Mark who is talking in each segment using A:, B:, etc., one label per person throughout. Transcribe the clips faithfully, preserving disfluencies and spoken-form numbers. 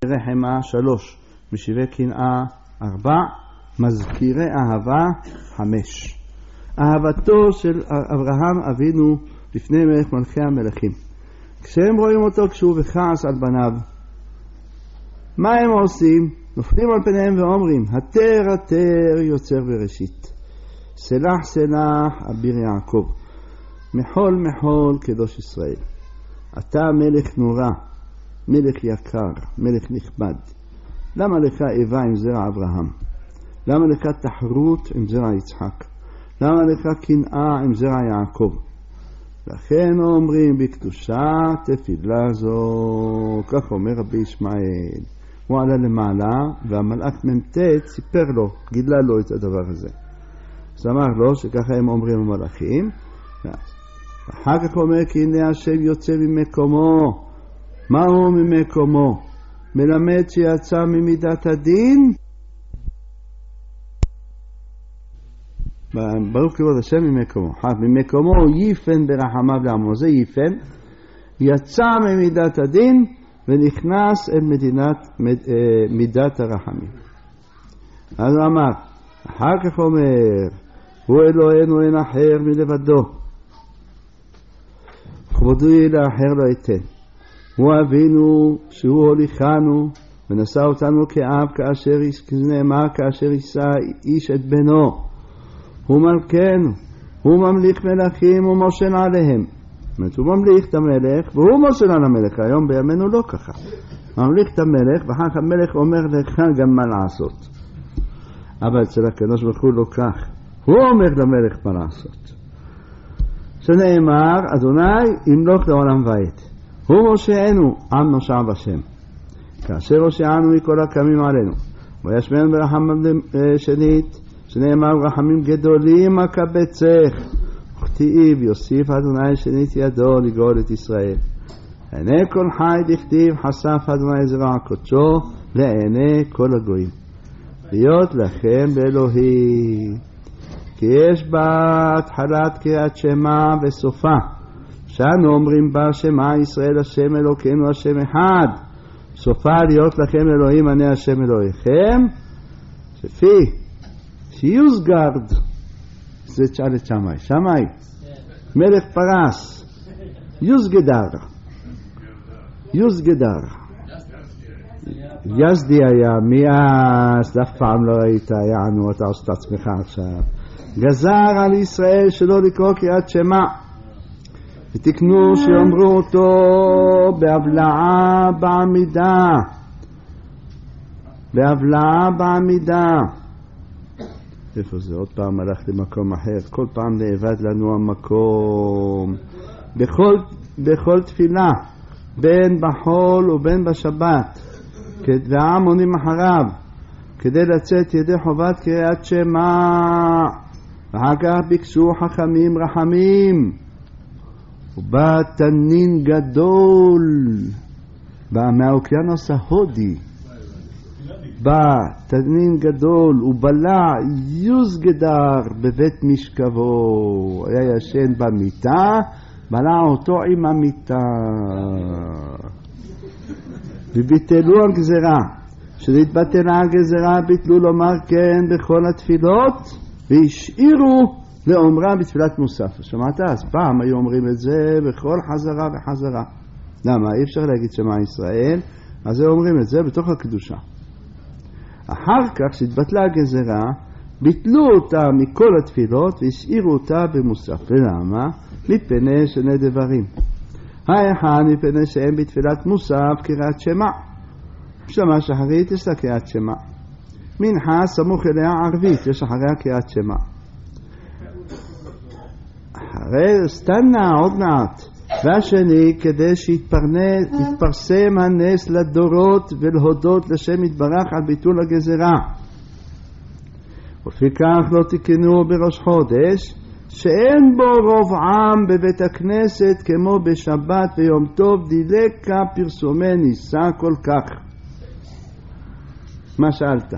A: רחמה שלוש, משיבי קנאה ארבע, מזכירי אהבה חמש. אהבתו של אברהם אבינו לפני מלך מלכי המלכים. כשהם רואים אותו כשהוא בכעס על בניו, מה הם עושים? נופלים על פניהם ואומרים, התר התר יוצר בראשית, סלח סלח אביר יעקב, מחול מחול קדוש ישראל. אתה מלך נורא, מלך יקר, מלך נכבד. למה לך איבה עם זרע אברהם? למה לך תחרות עם זרע יצחק? למה לך קנאה עם זרע יעקב? לכן אומרים בקדושה תפילה זו. כך אומר רבי ישמעאל. הוא עלה למעלה והמלאק ממתת סיפר לו, גילה לו את הדבר הזה. אז אמר לו שככה הם אומרים המלאכים. אחר כך אומר כי הנה השם יוצא ממקומו. מהו ממקומו? מלמד שיצא ממידת הדין. ברוך כבוד השם ממקומו. ממקומו הוא ייפן ברחמיו לעמו. זה ייפן. יצא ממידת הדין ונכנס אל מדינת מידת הרחמים. אז הוא אמר, אחר כך אומר, הוא אלוהינו אין אחר מלבדו, כבודו לאחר לא אתן. הוא אבינו שהוא הוליכנו ונשא אותנו כאב, כאשר נאמר כאשר יישא איש את בנו. הוא מלכנו, הוא ממליך מלכים ומושל עליהם. זאת אומרת, הוא ממליך את המלך והוא מושל על המלך. היום בימינו לא ככה. ממליך את המלך ואחר כך המלך אומר לך גם מה לעשות. אבל אצל הקדוש ברוך הוא לא כך. הוא אומר למלך מה לעשות. שנאמר, אדוני ימלוך לעולם ועד. הוא מושיענו, עם נושע בשם. כאשר הושיענו מכל הקמים עלינו. וישמענו ברחם שנית, שנאמר רחמים גדולים אקבצך. וכתיב יוסיף אדוני שנית ידו לגאול את ישראל. עיני כל חי דכתיב חשף אדוני זרע קודשו לעיני כל הגויים. להיות לכם באלוהי. כי יש בה התחלת קריאת שמע וסופה. שאנו אומרים בה שמע ישראל השם אלוקינו השם אחד. סופה להיות לכם אלוהים אני השם אלוהיכם. שפי שיוסגרד זה תשאל את שמאי. שמאי מלך פרס יוסגדר יוסגדר יזדי היה מיאס, אף פעם לא ראית, יענו, אתה עושה את עצמך עכשיו. גזר על ישראל שלא לקרוא קריאת שמע, ותקנו שיאמרו אותו בהבלעה בעמידה, בהבלעה בעמידה. איפה זה? עוד פעם הלך למקום אחר, כל פעם נאבד לנו המקום. בכל, בכל תפילה, בין בחול ובין בשבת, והעם עונים אחריו כדי לצאת ידי חובת קריאת שמע. ואחר כך ביקשו חכמים רחמים, ובא תנין גדול, בא מהאוקיינוס ההודי, בא תנין גדול ובלע יוסגדר בבית משכבו. היה ישן במיטה, בלע אותו עם המיטה. וביטלו על גזרה. שנתבטלה על גזרה ביטלו לומר כן בכל התפילות, והשאירו לאומרה בתפילת מוסף. שמעת? אז פעם היו אומרים את זה בכל חזרה וחזרה. למה? אי אפשר להגיד שמע ישראל, אז הם אומרים את זה בתוך הקדושה. אחר כך שהתבטלה הגזרה, ביטלו אותה מכל התפילות והשאירו אותה במוסף. ולמה? מפני שני דברים. האחד מפני שהם בתפילת מוסף קריאת שמע. בשלמה שחרית יש לה קריאת שמע. מנחה סמוך אליה ערבית, יש אחריה קריאת שמע. אחרי סתנה עוד מעט. והשני כדי שיתפרסם הנס לדורות ולהודות לשם יתברך על ביטול הגזרה. ולפיכך לא תקנו בראש חודש שאין בו רוב עם בבית הכנסת כמו בשבת ויום טוב דילקה פרסומי ניסה כל כך. מה שאלת?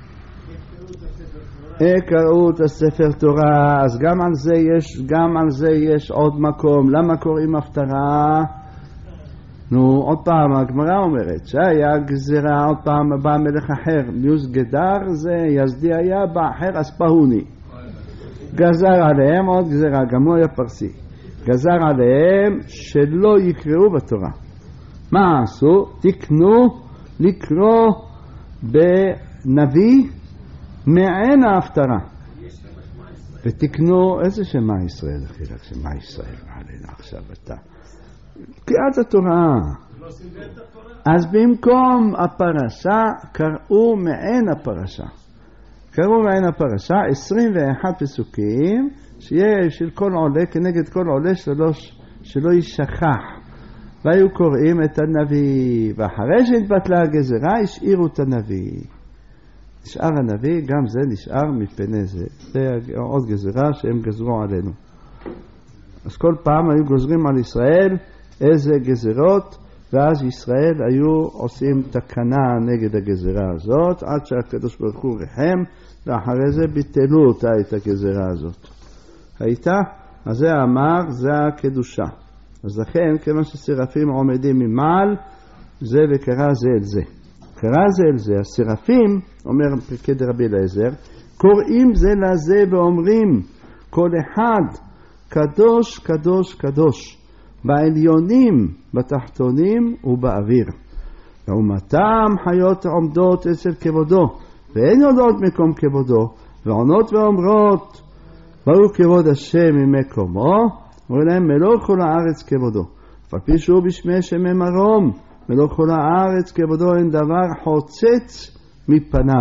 A: קראו את הספר תורה, אז גם על זה יש, גם על זה יש עוד מקום. למה קוראים הפטרה? נו, עוד פעם, הגמרא אומרת, שהיה גזירה, עוד פעם בא מלך אחר, ניוס גדר זה יזדי היה, בא אחר אספהוני. גזר עליהם, עוד גזירה, גם הוא היה פרסי. גזר עליהם שלא יקראו בתורה. מה עשו? תקנו לקרוא בנביא מעין ההפטרה. ותקנו, איזה שמה ישראל, אחי, רק שמה ישראל, מעלינה עכשיו אתה. קריאת התורה. אז במקום הפרשה, קראו מעין הפרשה. קראו מעין הפרשה, עשרים ואחד פסוקים, שיהיה של כל עולה, כנגד כל עולה שלא, שלא ישכח. והיו קוראים את הנביא, ואחרי שהתבטלה הגזרה, השאירו את הנביא. נשאר הנביא, גם זה נשאר מפני זה. זה עוד גזרה שהם גזרו עלינו. אז כל פעם היו גוזרים על ישראל איזה גזרות, ואז ישראל היו עושים תקנה נגד הגזרה הזאת, עד שהקדוש ברוך הוא רחם, ואחרי זה ביטלו אותה את הגזרה הזאת. הייתה? אז זה אמר, זה הקדושה. אז לכן, כיוון שסרפים עומדים ממעל, זה וקרא זה אל זה. קרא זה אל זה, הסרפים, אומר פרקי דרבי אליעזר, קוראים זה לזה ואומרים, כל אחד קדוש, קדוש, קדוש, בעליונים, בתחתונים ובאוויר. לעומתם חיות עומדות אצל כבודו, ואין יודעות מקום כבודו, ועונות ואומרות, ברוך כבוד השם ממקומו, ולהם מלוא כל הארץ כבודו. פפי שהוא בשמי שמי מרום, מלוא כל הארץ כבודו אין דבר חוצץ מפניו.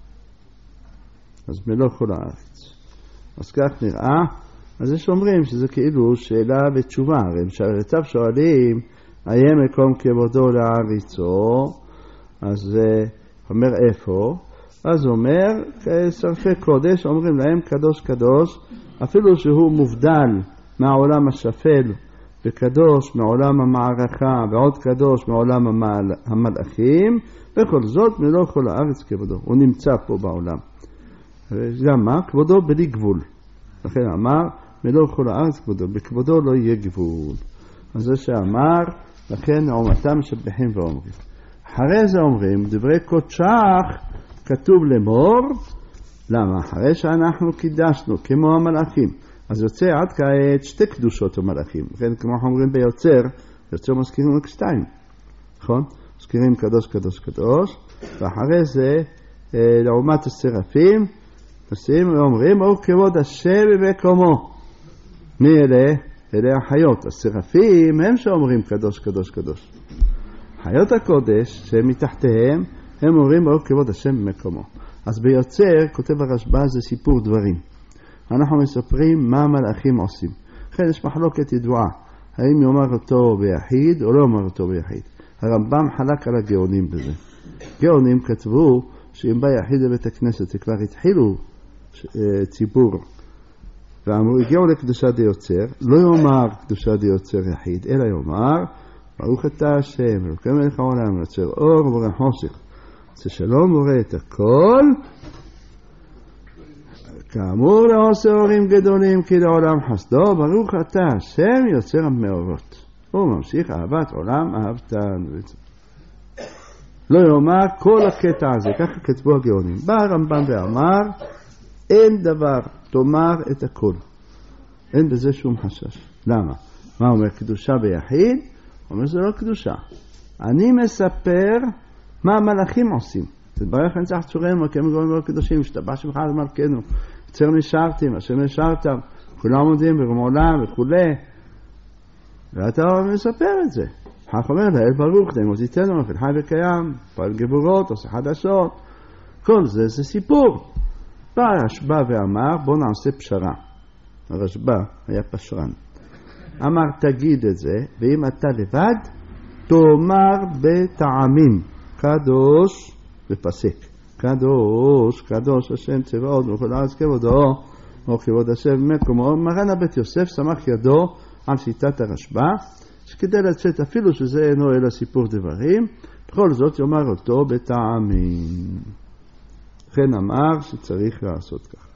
A: אז מלוא כל הארץ. אז כך נראה. אז יש אומרים שזה כאילו שאלה ותשובה. הרי משרתיו שואלים, היה מקום כבודו לארצו, אז אומר איפה? אז אומר, שרפי קודש, אומרים להם קדוש קדוש, אפילו שהוא מובדל מהעולם השפל, וקדוש מעולם המערכה, ועוד קדוש מעולם המל... המלאכים, וכל זאת מלוא כל הארץ כבודו. הוא נמצא פה בעולם. למה? כבודו בלי גבול. לכן אמר, מלוא כל הארץ כבודו. בכבודו לא יהיה גבול. אז זה שאמר, לכן עומתם משבחים ואומרים. אחרי זה אומרים, דברי קודשך כתוב לאמור, למה? אחרי שאנחנו קידשנו כמו המלאכים. אז יוצא עד כעת שתי קדושות המלאכים. לכן כמו אומרים ביוצר, יוצר מזכירים רק שתיים. נכון? מזכירים קדוש קדוש קדוש. ואחרי זה, לעומת הסרפים, נוסעים ואומרים, או כבוד השם במקומו. מי אלה? אלה החיות. הסרפים הם שאומרים קדוש קדוש קדוש. חיות הקודש שמתחתיהם, הם אומרים, או כבוד השם במקומו. אז ביוצר, כותב הרשב"א, זה סיפור דברים. אנחנו מספרים מה המלאכים עושים. לכן יש מחלוקת ידועה, האם יאמר אותו ביחיד או לא יאמר אותו ביחיד. הרמב"ם חלק על הגאונים בזה. גאונים כתבו שאם בא יחיד לבית הכנסת, כבר התחילו ציבור, ואמרו, הגיעו לקדושה דיוצר, לא יאמר קדושה דיוצר יחיד, אלא יאמר, ברוך אתה השם, אלוקי מלך העולם, יוצר אור ובורא חושך, זה שלום בורא את הכל, כאמור לעושה אורים גדולים כי לעולם חסדו, ברוך אתה השם יוצר המאורות. הוא ממשיך אהבת עולם אהבתן. לא יאמר כל הקטע הזה, ככה כתבו הגאונים. בא הרמב"ם ואמר, אין דבר, תאמר את הכל. אין בזה שום חשש. למה? מה אומר קדושה ביחיד? הוא אומר זה לא קדושה. אני מספר מה המלאכים עושים. תתברך נצח צורנו, כי הם גורמים לא קדושים, השתבח שמך על מלכנו. יצר נשארתם, השם נשארתם, כולם עומדים ברום עולם וכו'. ואתה מספר את זה. חך אומר לאל ברוך, די מוזיתנו, נפל חי וקיים, פעל גבורות, עושה חדשות. כל זה זה סיפור. בא הרשב"א ואמר, בוא נעשה פשרה. הרשב"א היה פשרן. אמר, תגיד את זה, ואם אתה לבד, תאמר בטעמים, קדוש ופסק. קדוש, קדוש השם צבאות, וכל הארץ כבודו, או כבוד השם מקומו. מרן הבית יוסף סמך ידו על שיטת הרשב"א, שכדי לצאת אפילו שזה אינו אלא סיפור דברים, בכל זאת יאמר אותו בטעמים. לכן אמר שצריך לעשות כך.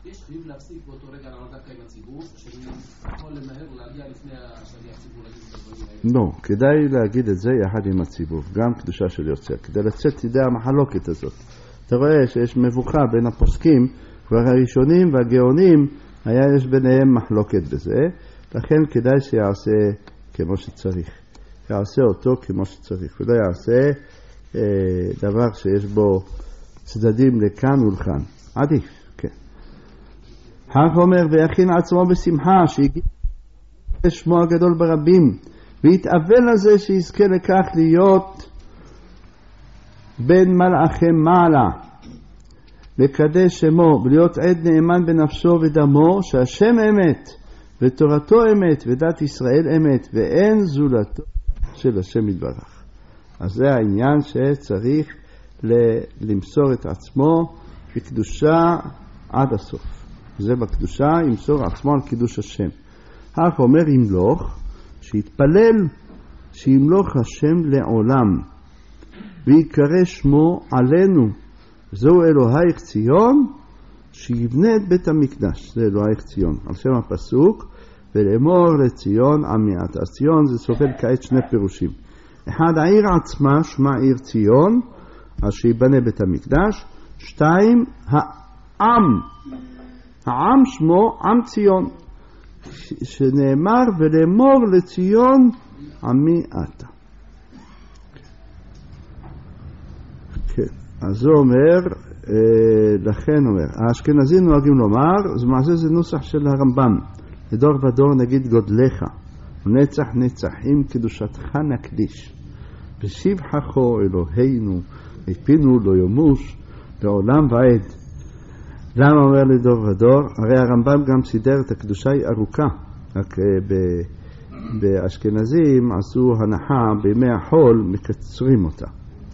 B: יש חייב להפסיק באותו רגע לענות דווקא עם הציבור, שאני יכול למהר להגיע לפני השליח ציבור להגיד את הדברים האלה?
A: לא, כדאי להגיד את זה יחד עם הציבור, גם קדושה של יוצא, כדי לצאת ידי המחלוקת הזאת. אתה רואה שיש מבוכה בין הפוסקים, כבר הראשונים והגאונים, היה יש ביניהם מחלוקת בזה, לכן כדאי שיעשה כמו שצריך. יעשה אותו כמו שצריך, ולא יעשה אה, דבר שיש בו צדדים לכאן ולכאן. עדיף, כן. כך אומר, ויכין עצמו בשמחה, שיגיע שמו הגדול ברבים, ויתאבל על זה שיזכה לכך להיות בין מלאכי מעלה, לקדש שמו, ולהיות עד נאמן בנפשו ודמו, שהשם אמת, ותורתו אמת, ודת ישראל אמת, ואין זולתו של השם יתברך. אז זה העניין שצריך למסור את עצמו בקדושה עד הסוף. זה בקדושה ימסור עצמו על קידוש השם. כך אומר ימלוך, שיתפלל שימלוך השם לעולם, ויקרא שמו עלינו. זהו אלוהיך ציון, שיבנה את בית המקדש. זה אלוהיך ציון. על שם הפסוק, ולאמור לציון עמיית. אז ציון זה סובל כעת שני פירושים. אחד, העיר עצמה, שמה עיר ציון, אז שיבנה בית המקדש. שתיים, העם. העם שמו עם ציון. שנאמר, ולאמור לציון עמי אתה. כן. אז זה אומר, לכן אומר, האשכנזים נוהגים לומר, זה מעשה זה נוסח של הרמב"ם. לדור ודור נגיד גודלך, ונצח נצחים קדושתך נקדיש. בשבחך אלוהינו, הפינו לא ימוש, לעולם ועד. למה אומר לדור ודור? הרי הרמב"ם גם סידר את הקדושה היא ארוכה. רק באשכנזים עשו הנחה בימי החול, מקצרים אותה.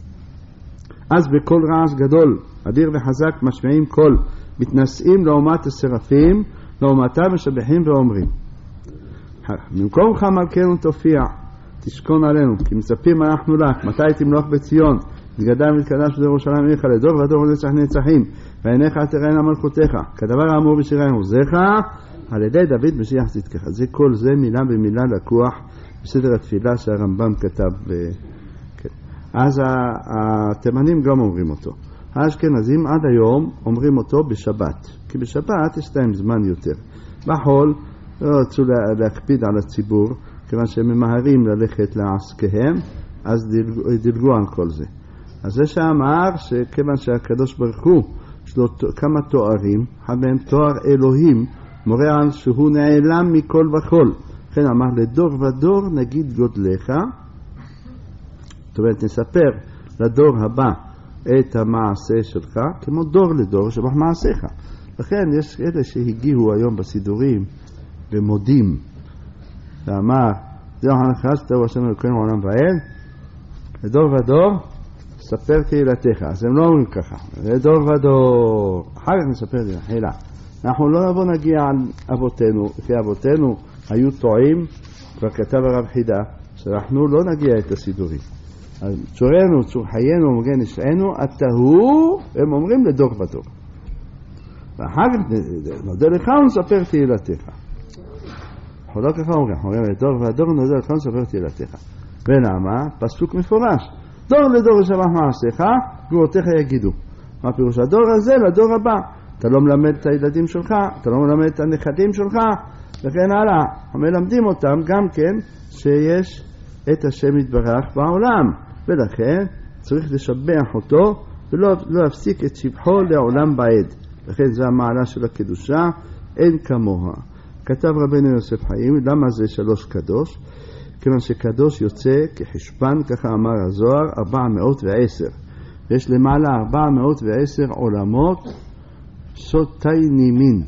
A: אז בכל רעש גדול, אדיר וחזק, משמיעים קול, מתנשאים לעומת השרפים, לעומתם משבחים ואומרים. במקומך מלכנו תופיע, תשכון עלינו, כי מצפים אנחנו לך, מתי תמלוך בציון, תגדל ותקדש בירושלים עירך, לדור ודור נצח נצחים, ועיניך תראינה מלכותיך, כדבר האמור בשירי עוזיך, על ידי דוד משיח צדקך. זה כל זה מילה במילה לקוח בסדר התפילה שהרמב"ם כתב. כן. אז התימנים גם אומרים אותו. האשכנזים עד היום אומרים אותו בשבת, כי בשבת יש להם זמן יותר. בחול לא רצו להקפיד על הציבור, כיוון שהם ממהרים ללכת לעסקיהם, אז דילגו, דילגו על כל זה. אז זה שאמר שכיוון שהקדוש ברוך הוא יש לו כמה תוארים, אחד מהם תואר אלוהים, מורה על שהוא נעלם מכל וכל. לכן אמר לדור ודור נגיד גודלך, זאת אומרת נספר לדור הבא את המעשה שלך, כמו דור לדור שבח מעשיך. לכן יש אלה שהגיעו היום בסידורים ומודים, ואמר זהו הנחסת הוא השם אלוקינו עולם ועד, לדור ודור ספר תהילתך. אז הם לא אומרים ככה, לדור ודור אחר כך נספר תהילה. אנחנו לא נבוא נגיע על אבותינו, כי אבותינו היו טועים, כבר כתב הרב חידה, שאנחנו לא נגיע את הסידורים. אז צורנו, צור חיינו, מגן נשענו, אתה הוא, הם אומרים לדור ודור. ואחר כך נודה לך ונספר תהילתך. אנחנו לא ככה אומרים, אנחנו אומרים לדור ודור, נודה לך ונספר תהילתך. ולמה? פסוק מפורש. דור לדור ישבח מעשיך, גבורותיך יגידו. מה פירוש הדור הזה? לדור הבא. אתה לא מלמד את הילדים שלך, אתה לא מלמד את הנכדים שלך, וכן הלאה. המלמדים אותם גם כן שיש את השם יתברך בעולם, ולכן צריך לשבח אותו ולא לא להפסיק את שבחו לעולם בעד. לכן זה המעלה של הקדושה, אין כמוה. כתב רבנו יוסף חיים, למה זה שלוש קדוש? כיוון שקדוש יוצא כחשבן, ככה אמר הזוהר, ארבע מאות ועשר. ויש למעלה ארבע מאות ועשר עולמות סוטי נימין.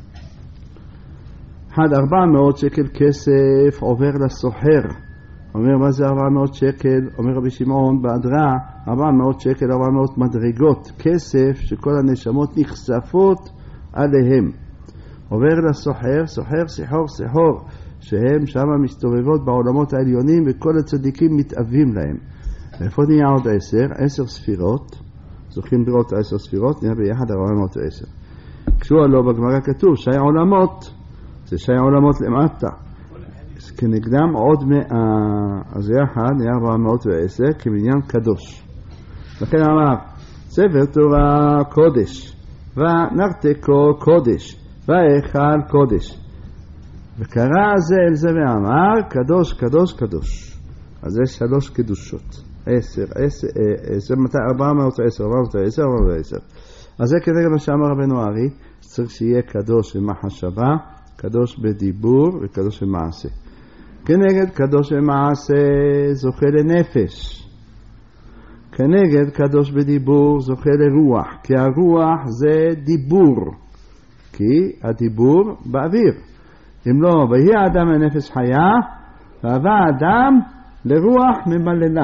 A: אחד, ארבע מאות שקל כסף עובר לסוחר. אומר מה זה ארבע מאות שקל? אומר רבי שמעון באדרה, ארבע מאות שקל, ארבע מאות מדרגות כסף שכל הנשמות נחשפות עליהם. עובר לסוחר, סוחר סחור סחור, שהם שם מסתובבות בעולמות העליונים וכל הצדיקים מתאבים להם. ואיפה נהיה עוד עשר? עשר ספירות, זוכים לראות עשר ספירות, נהיה ביחד ארבע מאות ועשר. קשור לו בגמרא כתוב שי עולמות, זה שי עולמות למטה, כנגדם עוד מאה, אז יחד נהיה ארבע מאות ועשר כמניין קדוש. לכן אמר ספר תורה קודש ונרתקו קודש והיכל קודש, וקרא זה אל זה ואמר קדוש קדוש קדוש. אז זה שלוש קדושות, עשר, עשר, זה מתי? ארבע מאות ועשר, ארבע מאות ועשר, ארבע מאות ועשר. אז זה כנגד מה שאמר רבנו ארי, צריך שיהיה קדוש במחשבה, קדוש בדיבור וקדוש במעשה. כנגד קדוש במעשה זוכה לנפש, כנגד קדוש בדיבור זוכה לרוח, כי הרוח זה דיבור, כי הדיבור באוויר. אם לא, ויהי האדם לנפש חיה, והבא האדם לרוח ממללה.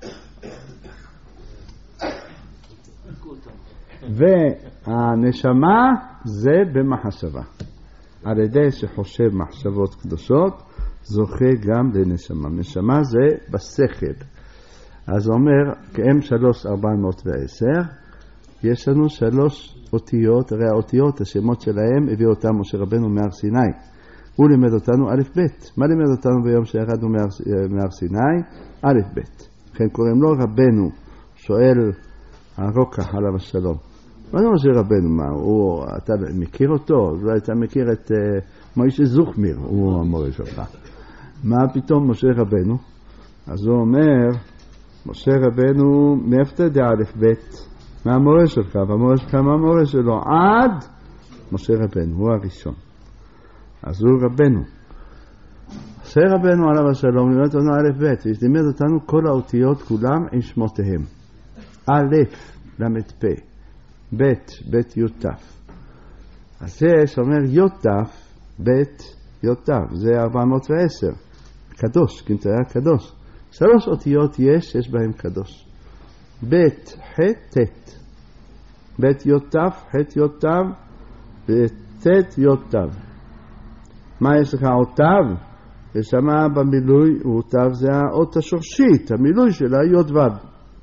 A: והנשמה זה במחשבה. על ידי שחושב מחשבות קדושות, זוכה גם לנשמה. נשמה זה בשכל. אז אומר, כאם שלוש ארבע מאות ועשר, יש לנו שלוש אותיות, הרי האותיות, השמות שלהם, הביא אותם משה רבנו מהר סיני. הוא לימד אותנו א' ב'. מה לימד אותנו ביום שירדנו מהר, מהר סיני? א' ב'. לכן קוראים לו רבנו. שואל הרוקח עליו השלום. מה זה משה רבנו? מה? הוא, אתה מכיר אותו? אולי אתה מכיר את uh, מוישה זוכמיר, הוא המורה שלך. מה פתאום משה רבנו? אז הוא אומר, משה רבנו, מאיפה אתה יודע א' ב'? מהמורה שלך, והמורה שלך מהמורה שלו, עד משה רבנו, הוא הראשון. אז הוא רבנו. משה רבנו עליו השלום, לימד אותנו א' ב', לימד אותנו כל האותיות כולם עם שמותיהם. א', למד פ', ב', ב' י' ת'. אז זה שאומר י' ת', ב' י' ת', זה ארבע מאות ועשר. קדוש, כי נתראה קדוש. שלוש אותיות יש, יש בהם קדוש. ב' ח' ת', ב' י' ת', ח' י' ת', ות' י' ת'. מה יש לך עוד ת'? יש שמה במילוי, הוא ת' זה האות השורשית, המילוי שלה י' ו'.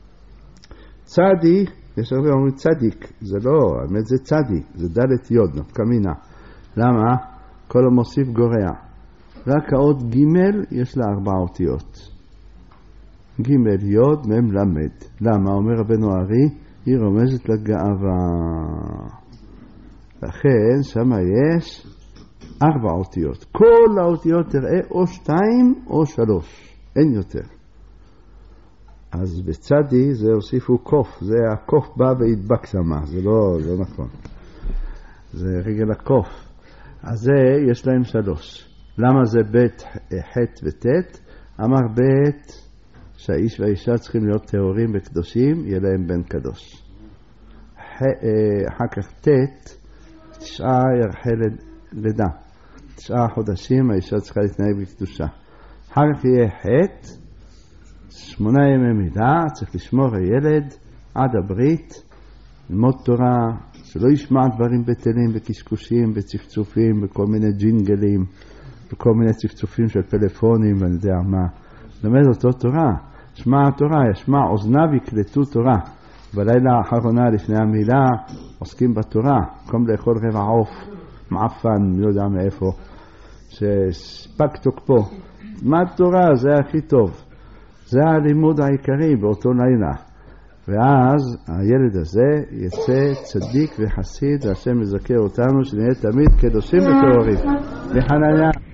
A: צדיק, יש הרבה אומרים צדיק, זה לא, האמת זה צדיק, זה ד' י' נפקא מינה. למה? כל המוסיף גורע. רק האות ג' יש לה ארבע אותיות. ג' י' מ' למד. למה? אומר רבנו ארי, היא רומזת לגאווה. לכן שמה יש ארבע אותיות. כל האותיות תראה או שתיים או שלוש, אין יותר. אז בצדי זה הוסיפו קוף, זה הקוף בא והדבק שמה, זה לא, לא נכון. זה רגל הקוף. אז זה יש להם שלוש. למה זה ב' ח' ות'? אמר ב' שהאיש והאישה צריכים להיות טהורים וקדושים, יהיה להם בן קדוש. אחר כך ת' תשעה ירחי לידה. תשעה חודשים האישה צריכה להתנהג בקדושה. אחר כך יהיה ח' שמונה ימי מידה, צריך לשמור הילד עד הברית, ללמוד תורה, שלא ישמע דברים בטלים וקשקושים וצפצופים וכל מיני ג'ינגלים וכל מיני צפצופים של פלאפונים ואני יודע מה. למד אותו תורה, שמע התורה, ישמע אוזניו יקלטו תורה. בלילה האחרונה לפני המילה עוסקים בתורה, במקום לאכול רבע עוף, מעפן, לא יודע מאיפה, שספק תוקפו. מה התורה? זה הכי טוב. זה הלימוד העיקרי באותו לילה. ואז הילד הזה יצא צדיק וחסיד, והשם יזכה אותנו שנהיה תמיד קדושים וטהורים. לחנניה